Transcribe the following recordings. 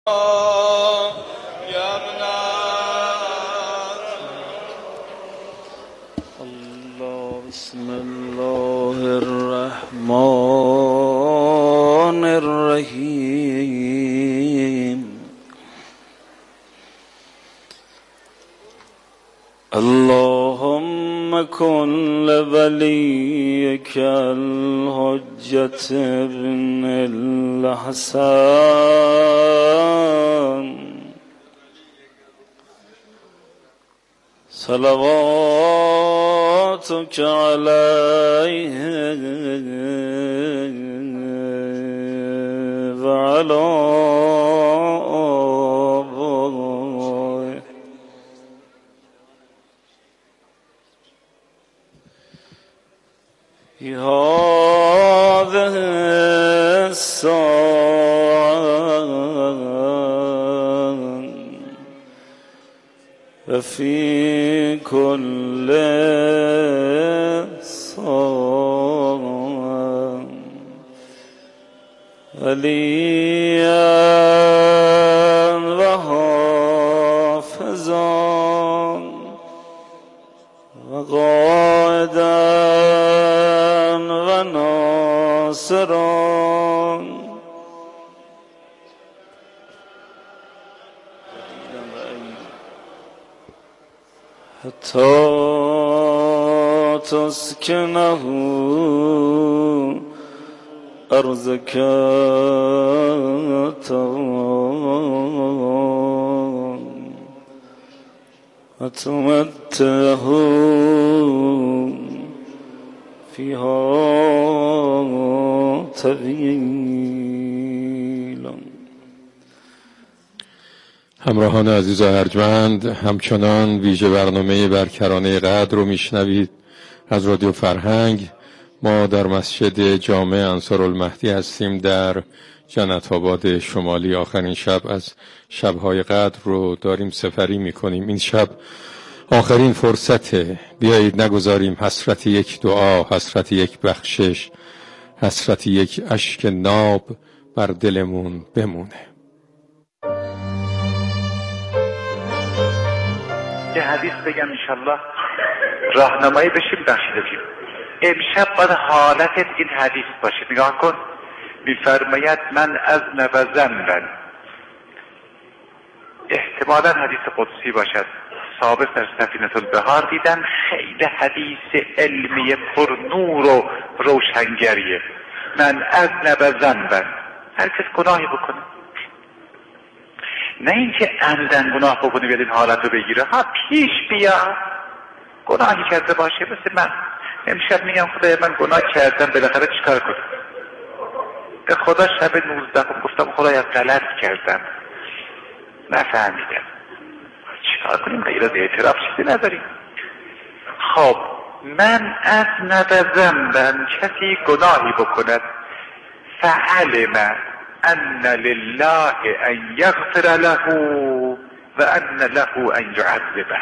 بسم الله الرحمن الرحیم. اللهم کن لولیک الحجة ابن الحسن صلواتك عليه وعلى آبائه في هذه الساعة وفي كل ساعة وليا وحافظا وقائدا وناصرا حتى تسكنه أرضك وتمتعه فيها طويلا. همراهان عزیز و ارجمند، همچنان ویژه برنامه بر کرانه قدر رو میشنوید از رادیو فرهنگ. ما در مسجد جامع انصارالمهدی هستیم در جنت آباد شمالی. آخرین شب از شب‌های قدر رو داریم سپری میکنیم. این شب آخرین فرصته. بیایید نگذاریم حسرت یک دعا، حسرت یک بخشش، حسرت یک اشک ناب بر دلمون بمونه. یه حدیث بگم انشالله راهنمایی بشیم بخشیده بشیم. امشب باید حالتت این حدیث باشه. نگاه کن، میفرماید من از نبزن، احتمالا حدیث قدسی باشد. ثابت در سفینة البحار دیدن. خیلی حدیث علمی پر نور و روشنگریه. من از نبزن، هر کس گناهی بکنه، نه اینکه عمدن گناه بکنه بیاد این حالت رو بگیره. ها پیش بیا گناهی کرده باشه. مثل من امشب میگم خدای من گناه کردم، بالاخره چیکار کنم؟ به خدا شب 19 گفتم خدای از غلط کردم، نفهمیدم، چیکار کنیم؟ غیر از اعتراف چیزی نداریم. خب من از نبذنبن، کسی گناهی بکند فعلم ان لله ان یغفر له و ان له ان یعذبه.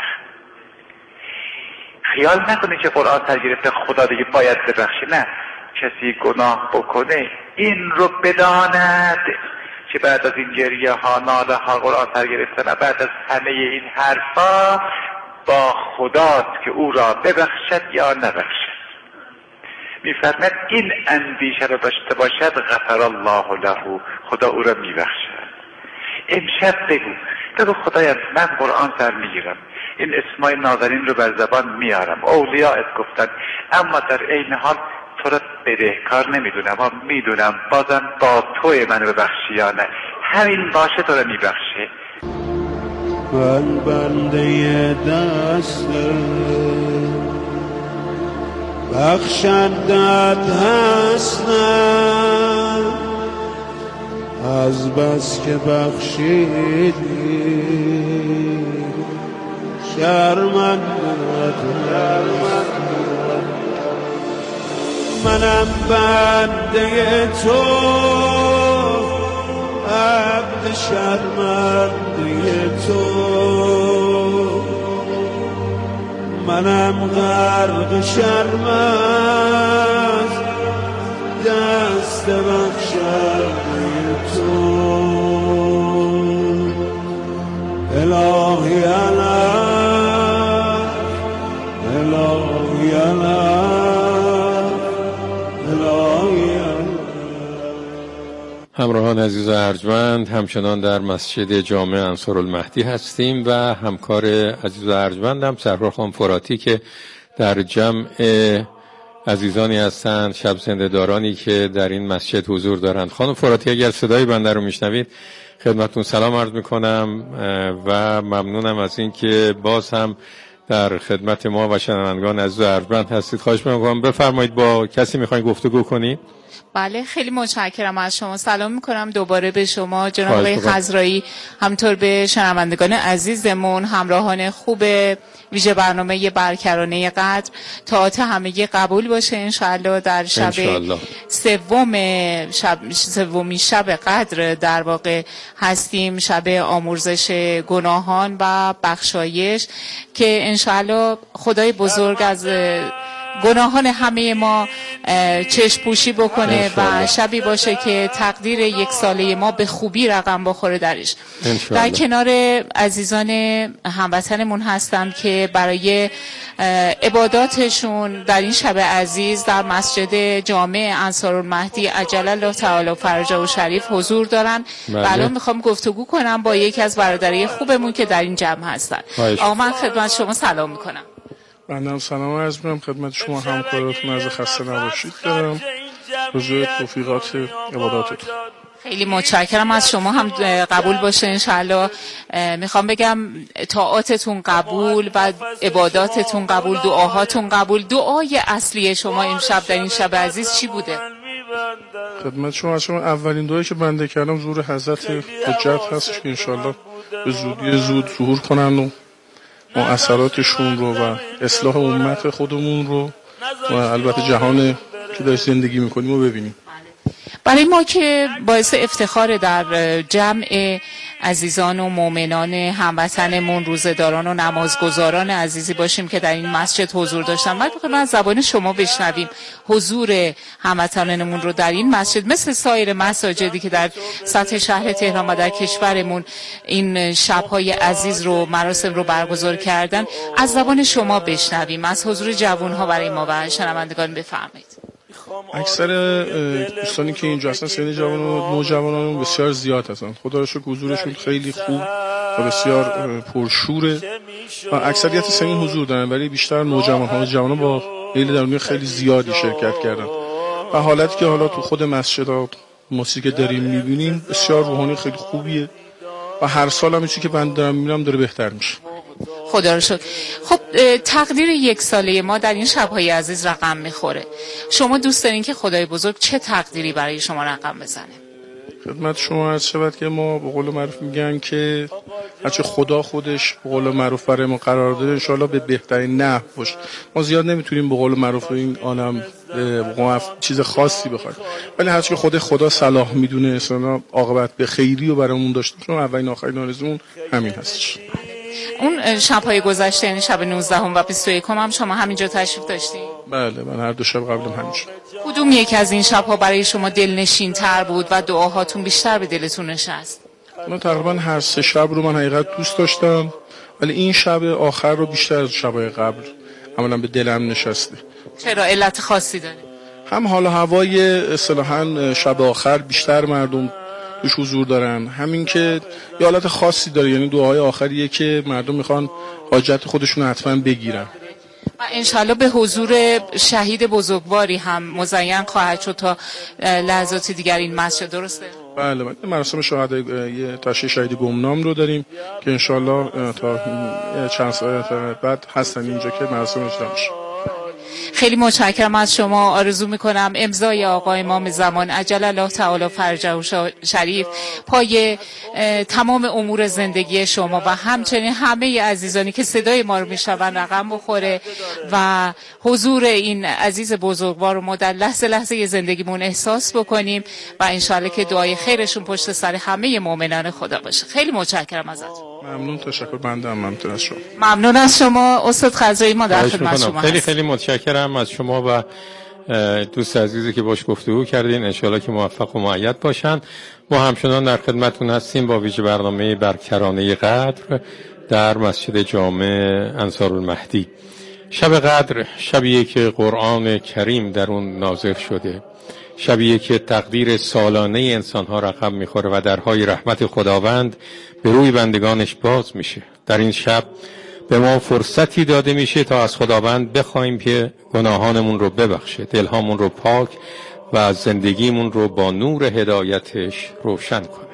خیال نکنه که قرآن سر گرفته خدا دیگه باید ببخشه. نه، کسی گناه بکنه این رو بداند که بعد از این گریه ها، ناله ها، قرآن سر گرفتن، بعد از همه این حرفا با خداست که او را ببخشد یا نبخشد. میفرماید این اندیشه رو داشته باشد غفر الله له، خدا او را میبخشد. امشب بگو خدایا من قرآن سر میگیرم، این اسمای نازنین رو بر زبان میارم، اولیاءت گفتن، اما در عین حال تو را بدهکار نمیدونم، اما میدونم بازم با توی من ببخشی یا نه. همین باشه تو را میبخشه. من بنده دست بخشندت هستم، از بس که بخشیدی شرمندت. منم بنده تو، عبد شرمنده تو، منم غرق شرم از دست بخشنده تو. بینندگان عزیز و ارجمند، همچنان در مسجد جامع انصارالمهدی هستیم و همکار عزیز و ارجمندم سرکار خانم فراتی که در جمع عزیزانی هستند، شب زنده دارانی که در این مسجد حضور دارند. خانم فراتی اگر صدای بنده رو میشنوید خدمتتون سلام عرض میکنم و ممنونم از این که باز هم در خدمت ما و شنوندگان عزیز و ارجمند هستید. خواهش میکنم بفرمایید با کسی میخواین گفتگو کنید؟ بله، خیلی متشکرم از شما. سلام میکنم دوباره به شما جناب آقای خضرایی، همطور به شنوندگان عزیزمون، همراهان خوب ویژه برنامه برکرانه قدر. طاعت همگی قبول باشه انشاءالله. در شب سومین شب قدر در واقع هستیم، شب آمرزش گناهان و بخشایش که انشاءالله خدای بزرگ از گناهان همه ما چشم پوشی بکنه و شبی باشه که تقدیر یک ساله ما به خوبی رقم بخوره درش. در کنار عزیزان هموطنمون هستم که برای عباداتشون در این شب عزیز در مسجد جامع انصارالمهدی عجل الله تعالی فرجه و شریف حضور دارن و الان میخوام گفتگو کنم با یکی از برادرای خوبمون که در این جمع هستن. آقا من خدمت شما سلام میکنم. بنده هم سلام عرض می‌کنم خدمت شما همکاراتون، از خسته نباشید دارم. رجوع توفیقات عباداتتون. خیلی متشکرم از شما، هم قبول باشه انشالله. میخوام بگم طاعاتتون قبول و عباداتتون قبول، دعاهاتون قبول. دعای اصلی شما امشب در این شب عزیز چی بوده؟ خدمت شما اولین دعایی که بنده کردم ظهور حضرت حجت هست که انشالله به زودی زود ظهور کنن و ما اثراتشون رو و اصلاح امت خودمون رو و البته جهان که داشت زندگی میکنیم رو ببینیم. برای ما که باعث افتخار در جمع عزیزان و مؤمنان هموطنمون، روزه‌داران و نمازگزاران عزیزی باشیم که در این مسجد حضور داشتن. ما بخوایم از زبان شما بشنویم حضور هموطنانمون رو در این مسجد، مثل سایر مساجدی که در سطح شهر تهران و در کشورمون این شب‌های عزیز رو، مراسم رو برگزار کردن، از زبان شما بشنویم، از حضور جوان‌ها برای ما و شنوندگان بفرمایید. اکثر دوستانی که اینجا هستن سن جوان و نوجوانان بسیار زیاد هستن. خدا را شکر حضورشون خیلی خوب و بسیار پرشوره و اکثریت سنی حضور دارن، ولی بیشتر نوجوان‌ها و جوانان با میل درونی خیلی زیادی شرکت کردن و حالتی که حالا تو خود مسجدها موسیقی داریم می‌بینیم بسیار روحانی خیلی خوبیه و هر سال هم چیزی که من دارم می‌بینم داره بهتر میشه. خدا رو شکر. خب تقدیر یک ساله ما در این شب‌های عزیز رقم میخوره. شما دوست دارین که خدای بزرگ چه تقدیری برای شما رقم بزنه؟ خدمت شما عرض شود که ما به قول معروف میگن که هرچه خدا خودش به قول معروف برای ما قرار داده انشالله به بهترین نحو باشه. ما زیاد نمیتونیم به قول معروف این عالم چیز خاصی بخوایم، ولی هرچه خدا صلاح میدونه اصلا عاقبت به خیری و برامون داشته باشه. اولین آخرین آرزومون همین هستش. اون شب‌های گذشته، یعنی شب 19 و 21 هم شما همینجا تشریف داشتید؟ بله، من هر دو شب قبلم همینجا. کدوم یک از این شب‌ها برای شما دلنشین تر بود و دعاهاتون بیشتر به دلتون نشست؟ من تقریبا هر سه شب رو من حقیقت دوست داشتم، ولی این شب آخر رو بیشتر از شب‌های قبل عملاً به دلم نشسته. چرا؟ علت خاصی داره؟ هم حال و هوای اصطلاحاً شب آخر بیشتر مردم توش حضور دارن، همین که یه حالت خاصی داره، یعنی دعاهای آخریه که مردم میخوان حاجت خودشون حتما بگیرن و انشالله به حضور شهید بزرگواری هم مزین خواهد شد تا لحظات دیگر این مسجد، درسته؟ بله، مراسم شهادت یه تشییع شهید گمنام رو داریم که انشالله تا چند ساعت بعد هستن اینجا که مراسم اجرا میشه. خیلی متشکرم از شما. آرزو میکنم امضای آقا امام زمان عجل الله تعالی فرجه و شریف پای تمام امور زندگی شما و همچنین همه عزیزانی که صدای ما رو میشنون رقم بخوره و حضور این عزیز بزرگوار رو ما در لحظه لحظه زندگیمون احساس بکنیم و انشالله که دعای خیرشون پشت سر همه مؤمنان خدا باشه. خیلی متشکرم ازتون. ممنون، تشکر. بنده هم ممنون از شما. ممنون از شما استاد خضرایی، ما در خدمت شما. خیلی متشکرم از شما و دوست عزیزی که باش گفتگو کردین. انشالله که موفق و مؤید باشن. ما همچنان در خدمتتون هستیم با ویژه برنامه برکرانه قدر در مسجد جامع انصارالمهدی. شب قدر شبیه که قرآن کریم در اون نازل شده، شبیه که تقدیر سالانه انسانها رقم میخوره و درهای رحمت خداوند به روی بندگانش باز میشه. در این شب به ما فرصتی داده میشه تا از خداوند بخوایم که گناهانمون رو ببخشه، دلهامون رو پاک و زندگیمون رو با نور هدایتش روشن کنه.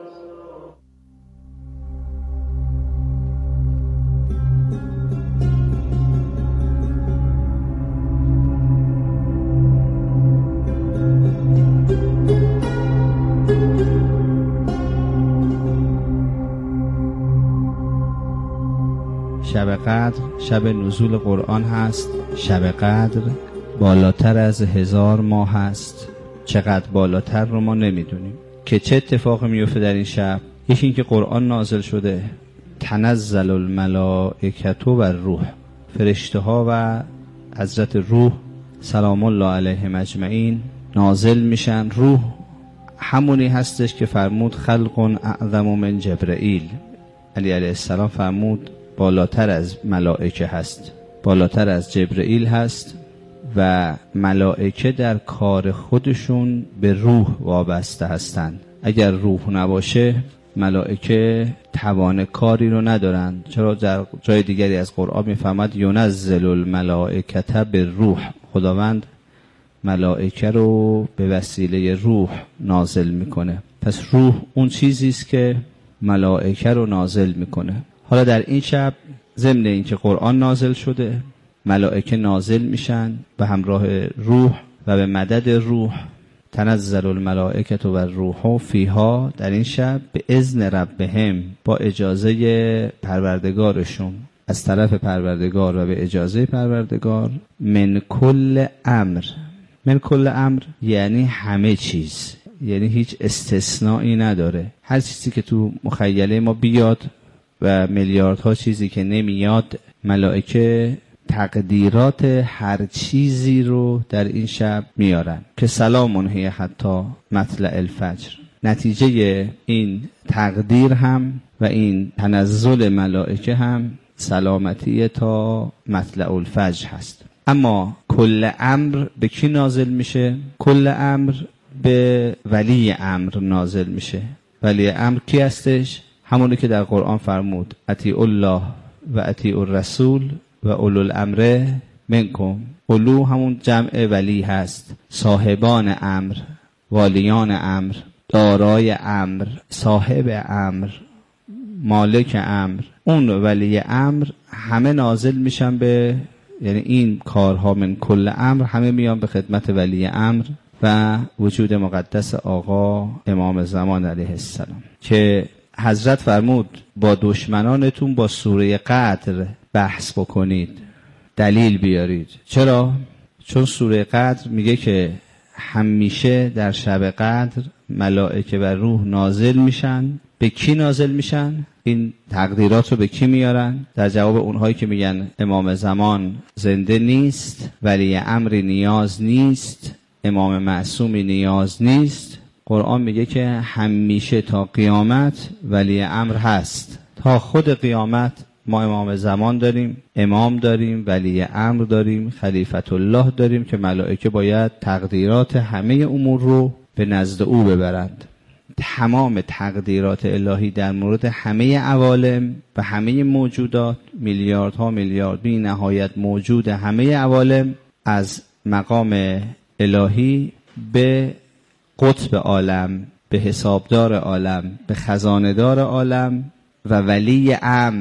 شب قدر شب نزول قرآن هست. شب قدر بالاتر از 1000 ماه هست. چقدر بالاتر رو ما نمیدونیم که چه اتفاقی میفته در این شب. یکی این که قرآن نازل شده، تنزل الملائکه و الروح، فرشته ها و حضرت روح سلام الله علیهم اجمعین نازل میشن. روح همونی هستش که فرمود خلق اعظم من جبرائیل. علی علیه السلام فرمود بالاتر از ملائکه هست، بالاتر از جبرائیل هست و ملائکه در کار خودشون به روح وابسته هستند. اگر روح نباشه ملائکه توان کاری رو ندارن. چرا در جای دیگری از قرآن میفهمد ینزل الملائکه به روح، خداوند ملائکه رو به وسیله روح نازل میکنه. پس روح اون چیزی است که ملائکه رو نازل میکنه. حالا در این شب ضمن این که قرآن نازل شده، ملائکه نازل میشن به همراه روح و به مدد روح. تنزل الملائکه و الروح فیها، در این شب به اذن ربهم، با اجازه پروردگارشون، از طرف پروردگار و به اجازه پروردگار. من کل امر، من کل امر یعنی همه چیز، یعنی هیچ استثنایی نداره. هر چیزی که تو مخیله ما بیاد و میلیاردها چیزی که نمیاد، ملائکه تقدیرات هر چیزی رو در این شب میارن که سلامون هی حتی مطلع الفجر. نتیجه این تقدیر هم و این تنزل ملائکه هم سلامتی تا مطلع الفجر هست. اما کل امر به کی نازل میشه؟ کل امر به ولی امر نازل میشه. ولی امر کی هستش؟ همونی که در قرآن فرمود اطیعوا الله و اطیعوا الرسول و اولو الامر منکم. اولو همون جمع ولی هست، صاحبان امر، والیان امر، دارای امر، صاحب امر، مالک امر. اون ولی امر همه نازل میشن به، یعنی این کارها من کل امر همه میان به خدمت ولی امر و وجود مقدس آقا امام زمان علیه السلام که حضرت فرمود با دشمنانتون با سوره قدر بحث بکنید، دلیل بیارید. چرا؟ چون سوره قدر میگه که همیشه در شب قدر ملائکه و روح نازل میشن. به کی نازل میشن؟ این تقدیرات رو به کی میارن؟ در جواب اونهایی که میگن امام زمان زنده نیست، ولی امری نیاز نیست، امام معصومی نیاز نیست. قرآن میگه که همیشه تا قیامت ولی امر هست. تا خود قیامت ما امام زمان داریم، امام داریم، ولی امر داریم، خلیفت الله داریم که ملائکه باید تقدیرات همه امور رو به نزد او ببرند. تمام تقدیرات الهی در مورد همه عوالم و همه موجودات، میلیاردها میلیارد بی نهایت موجود همه عوالم، از مقام الهی به قطب عالم، به حسابدار عالم، به خزاندار عالم و ولی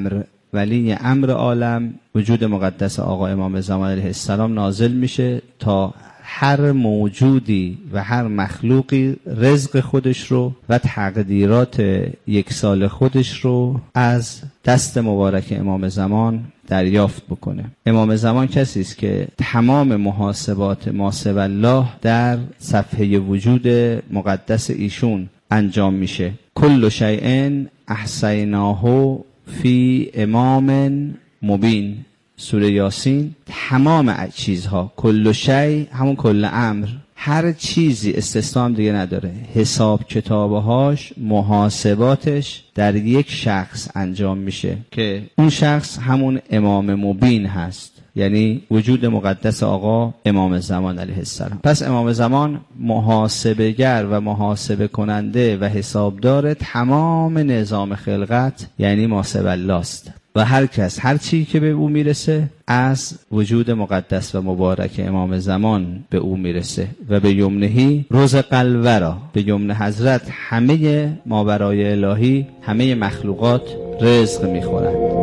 امر عالم، وجود مقدس آقا امام زمان علیه السلام نازل میشه تا هر موجودی و هر مخلوقی رزق خودش رو و تقدیرات یک سال خودش رو از دست مبارک امام زمان دریافت بکنه. امام زمان کسی است که تمام محاسبات ما سوی الله در صفحه وجود مقدس ایشون انجام میشه. کل شیء احصیناه فی امام مبین، سوره یاسین. تمام چیزها، کل شیء همون کل امر، هر چیزی استثنا هم دیگه نداره. حساب کتابهاش، محاسباتش در یک شخص انجام میشه که اون شخص همون امام مبین هست. یعنی وجود مقدس آقا امام زمان علیه السلام. پس امام زمان محاسبه‌گر و محاسبه کننده و حسابدار تمام نظام خلقت، یعنی محاسب الله است و هر کس هر چی که به او میرسه از وجود مقدس و مبارک امام زمان به او میرسه و به یمنهی رزق الورا، به یمن حضرت همه ماورای الهی، همه مخلوقات رزق میخورند.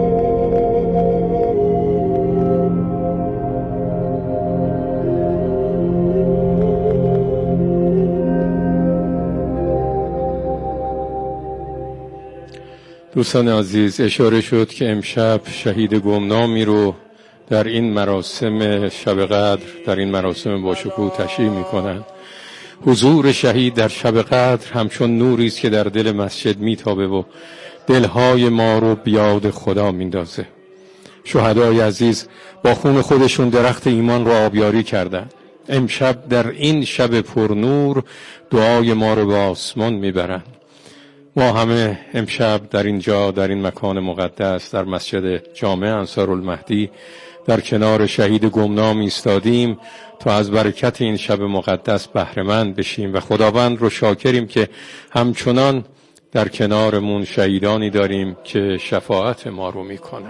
دوستان عزیز، اشاره شد که امشب شهید گمنامی رو در این مراسم شب قدر، در این مراسم باشکوه تشییع می‌کنند. حضور شهید در شب قدر همچون نوری است که در دل مسجد میتابه و دلهای ما رو بیاد خدا میندازه. شهدای عزیز با خون خودشون درخت ایمان رو آبیاری کردند. امشب در این شب پرنور دعای ما رو به آسمان میبرند. ما همه امشب در اینجا، در این مکان مقدس، در مسجد جامع انصارالمهدی در کنار شهید گمنام ایستادیم تا از برکت این شب مقدس بهره‌مند بشیم و خداوند رو شاکریم که همچنان در کنارمون شهیدانی داریم که شفاعت ما رو میکنن.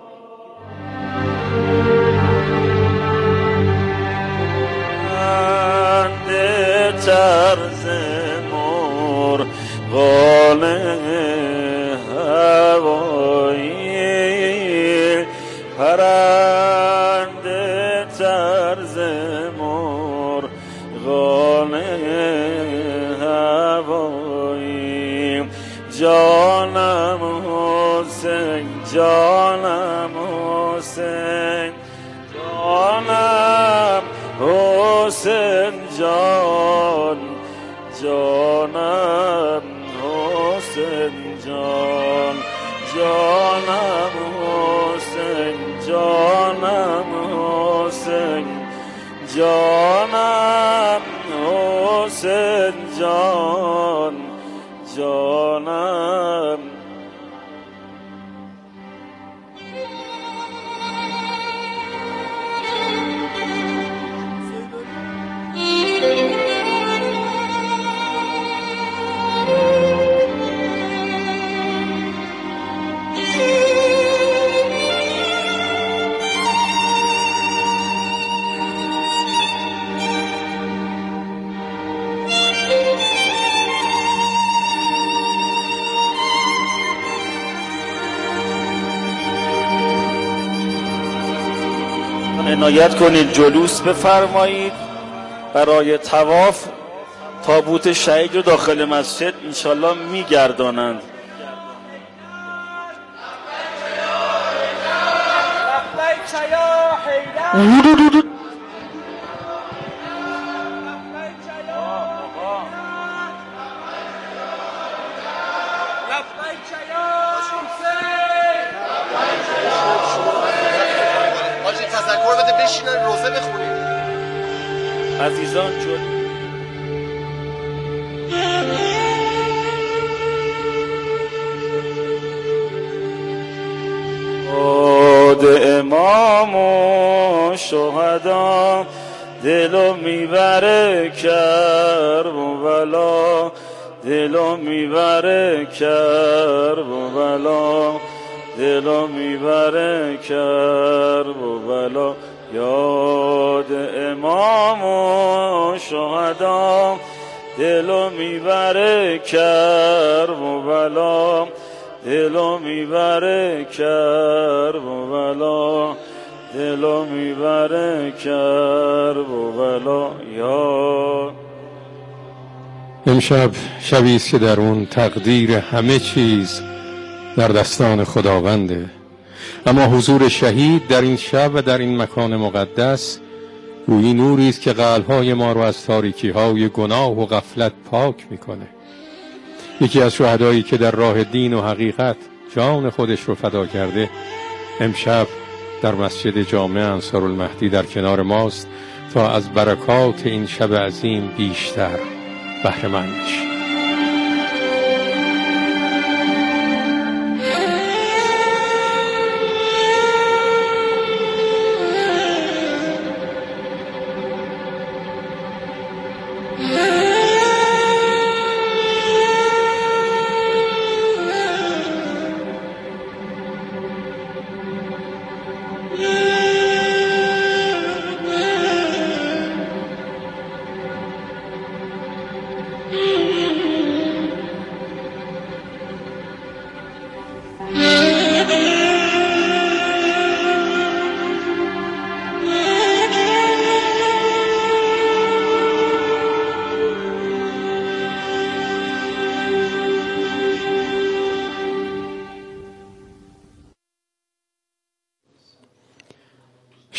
طرز مرغان هوایی، پرنده طرز مرغان هوایی، جانم حسین، جانم حسین، جانم حسین جان، جانم حسین جان، جانم حسین، جانم حسین، جانم حسین جان، جانم. عنایت کنید جلوس بفرمایید برای طواف. تابوت شهید رو داخل مسجد انشالله میگردانند. روزه بخونید عزیزان. چون امام و شهدا دلو میبره کرب و بلا، دلو میبره کرب و بلا، دلو میبره کرب و بلا. یاد امام و شهدا دلو میبره کرب و بلا، دلو میبره کرب و بلا، دلو میبره کرب و بلا. یا امشب شبی است که در اون تقدیر همه چیز در دستان خداونده، اما حضور شهید در این شب و در این مکان مقدس گویی نوری است که قلب‌های ما رو از تاریکی‌های گناه و غفلت پاک میکنه. یکی از شهدایی که در راه دین و حقیقت جان خودش رو فدا کرده امشب در مسجد جامع انصارالمهدی در کنار ماست تا از برکات این شب عظیم بیشتر بهره‌مند بشیم.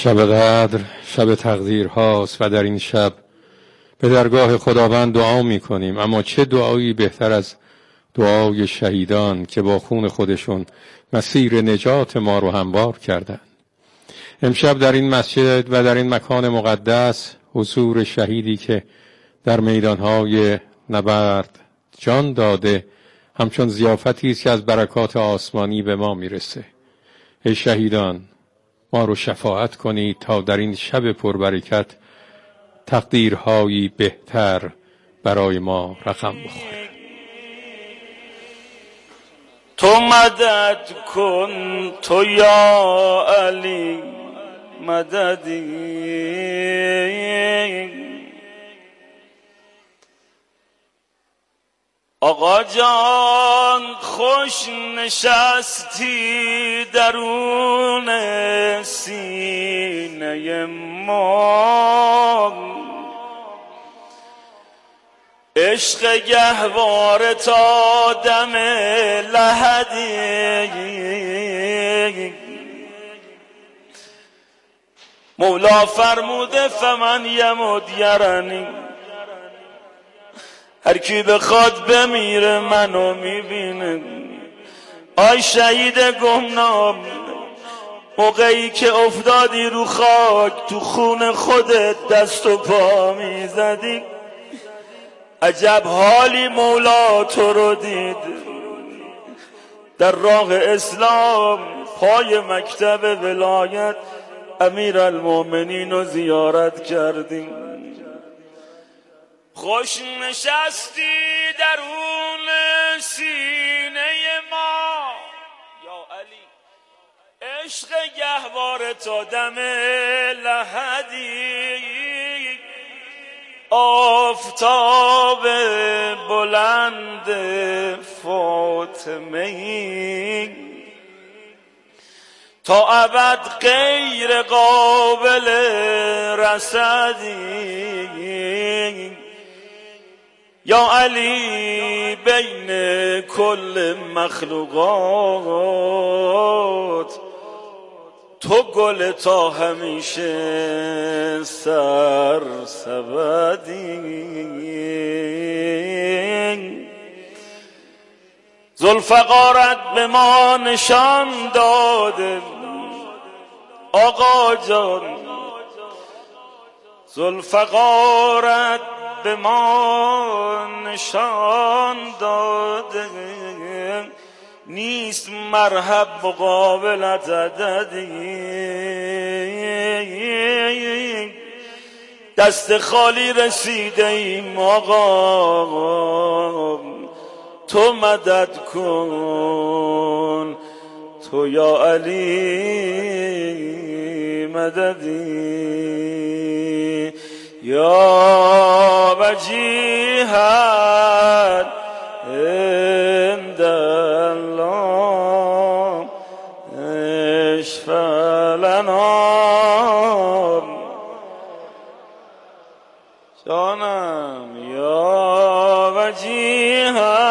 شب قدر شب تقدیر هاست و در این شب به درگاه خداوند دعا می کنیم. اما چه دعایی بهتر از دعای شهیدان که با خون خودشون مسیر نجات ما رو هموار کردند. امشب در این مسجد و در این مکان مقدس حضور شهیدی که در میدانهای نبرد جان داده همچون ضیافتی است که از برکات آسمانی به ما میرسه. ای شهیدان، ما رو شفاعت کنید تا در این شب پربرکت تقدیرهایی بهتر برای ما رقم بخوره. تو مدد کن تو یا علی مددی، آقا جان خوش نشستی درون سینه ما، عشق گهواره تا دم لحدی، مولا فرموده فمن یمد یرنی، هر کی بخواد بمیره منو میبینه. آی شهید گمنام، موقعی که افتادی رو خاک تو خون خودت دست و پا میزدی، عجب حالی مولا تو رو دید. در راه اسلام پای مکتب ولایت امیرالمومنین رو زیارت کردیم. خوش نشستی درون سینه ما یا علی، عشق گهواره تا دم لحدی، آفتاب بلند فاطمه‌ای تا ابد غیر قابل رصدی. یا علی بین کل مخلوقات تو گل تا همیشه سرسبدی. ذوالفقارت به ما نشان داده آقا جان، ذوالفقارت به ما نشان داده، نیست مرحب مقابلت عددی. دست خالی رسیده ایم آقا، تو مدد کن تو یا علی مددی. یا وجیها عند الله اشفع لنا. جانم یا وجیها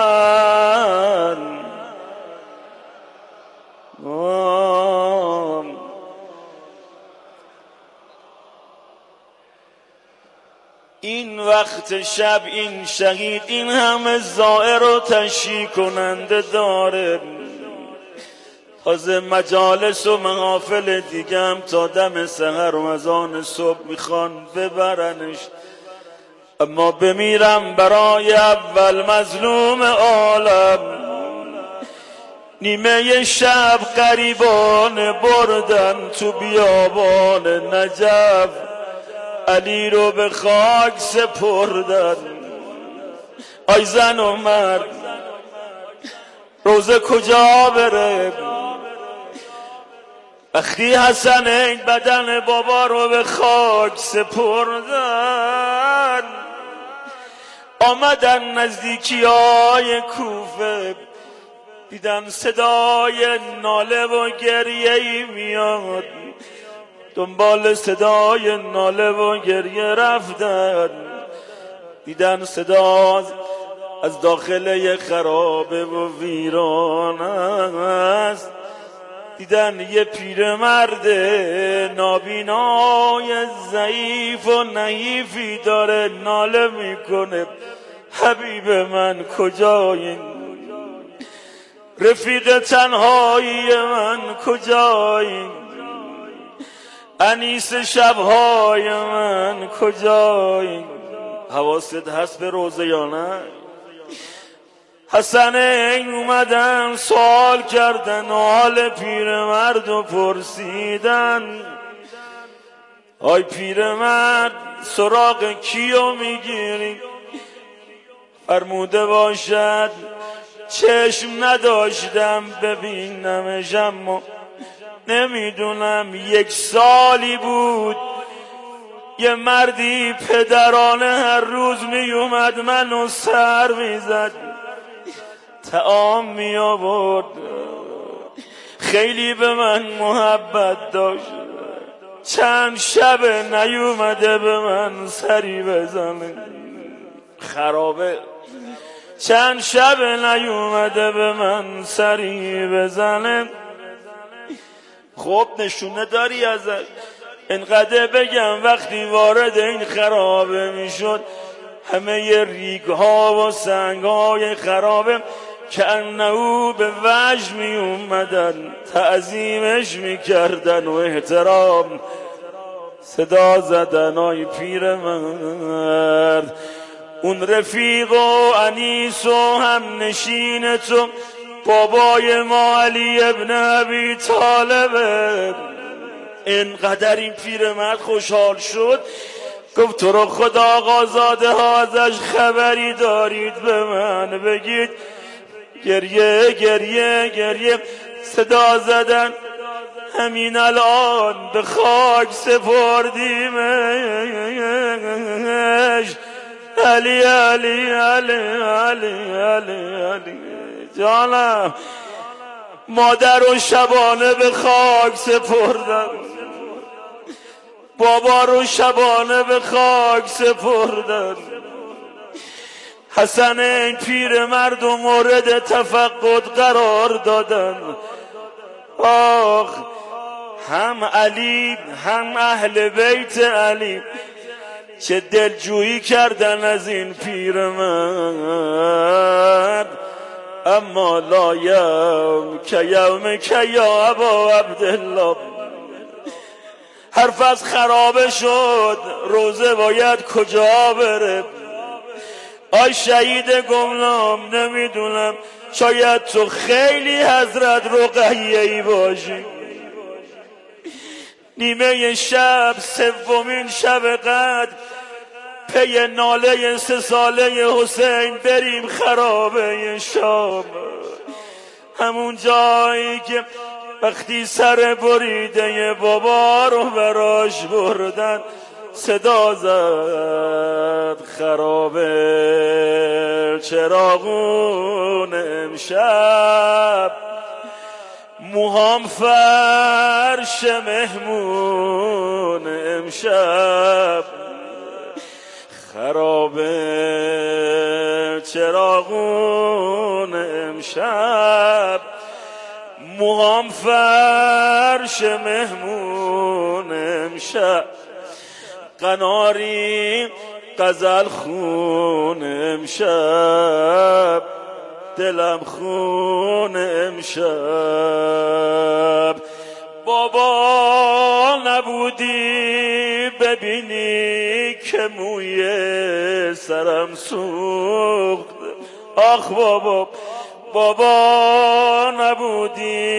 این وقت شب این شهید این همه زائر و تشییع کننده داره. تازه مجالس و محافل دیگم تا دم سحر و اذان صبح میخوان ببرنش، اما بمیرم برای اول مظلوم عالم. نیمه شب غریبان بردن تو بیابان نجف، علی رو به خاک سپردن. آی زن و مرد روزه کجا بره؟ وقتی حسنین بدن بابا رو به خاک سپردن، آمدن نزدیکی های کوفه، دیدن صدای ناله و گریه‌ای میاد، دنبال صدای ناله و گریه رفتن، دیدن صدا از داخل خرابه و ویران است. دیدن یه پیرمرد نابینای ضعیف و نحیفی داره ناله میکنه حبیب من کجایی، رفیق تنهایی من کجایی، انیس شبهای من کجایی؟ حواست هست به روزه یا نه؟ حسنین اومدن سوال کردن و حال پیرمرد و پرسیدن آی پیرمرد سراغ کیو میگیری؟ فرموده باشد چشم نداشتم ببینمش اما نمیدونم 1 سالی بود یه مردی پدرانه هر روز میومد منو سر میزد، طعام می آورد، خیلی به من محبت داشت، چند شب نیومده به من سری بزنه، خرابه، چند شب نیومده به من سری بزنه. خب نشونه داری ازش؟ انقدر بگم وقتی وارد این خرابه میشد همه ریگ ها و سنگ های خرابه که انهو به وجد می اومدن تعظیمش میکردن و احترام صدا زدن آی پیرمرد اون رفیق و انیس و هم نشین تو بابای ما علی ابن ابی طالبه. اینقدر این پیرمرد خوشحال شد گفت تو رو خدا آقازاده ها ازش خبری دارید به من بگید. گریه گریه گریه صدا زدن همین الان به خاک سپردیمش. علی علی علی علی علی علی جانم مادر و شبانه به خاک سپردن، بابا رو شبانه به خاک سپردن. حسن این پیر مرد و مورد تفقد قرار دادن. آخ هم علی هم اهل بیت علی چه دلجویی کردن از این پیر مرد. اما لا یوم که یوم که یا ابا عبدالله حرف از خرابه شد روزه باید کجا بره؟ آی شهید گمنام نمیدونم شاید تو خیلی حضرت رقیه‌ای باشی. نیمه شب سومین شب قدر پی ناله 3 ساله حسین بریم خرابه شام، همون جایی که وقتی سر بریده بابا رو براش بردن صدا زد خرابه چراغون امشب موهام فرش مهمون امشب. خرابه چراغون امشب موهام فرش مهمون امشب. قناری غزل خون امشب دلم خون امشب. بابا نبودی ببینی که موی سرم سوخت. آخ بابا بابا نبودی